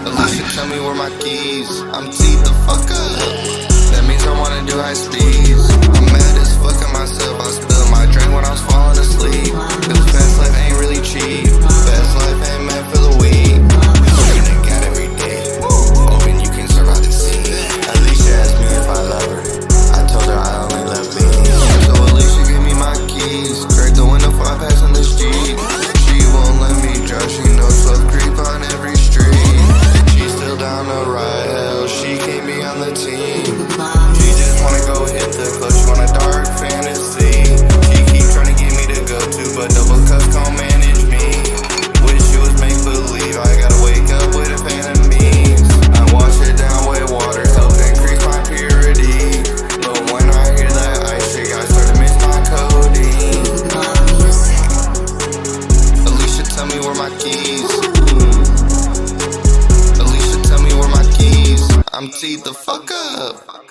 Alicia, tell me where my keys. I'm teed the fuck up. That means I wanna do high speeds. I'm mad as fuck at myself. I spilled my drink when I was falling asleep. Cause fast life ain't really cheap. Fast life ain't meant for the weak. Working at God every day. Hoping you can survive the sea. Alicia asked me if I love her. I told her I only love me. So Alicia gave me my keys. Crack the window before I pass on this Jeep. She won't let me drive. She knows 12 creep on every street. She's still down to ride hell. She can't be on the team. She just wanna go hit the club. She want a dark fantasy. She keep trying to get me to go to, but double cups can't manage me. Wish it was make believe. I gotta wake up with a fan of memes. I wash it down with water, help increase my purity. But when I hear that ice shit, I start to miss my codeine. Alicia, tell me where my keys. Alicia, tell me where my keys. I'm teed the fuck up.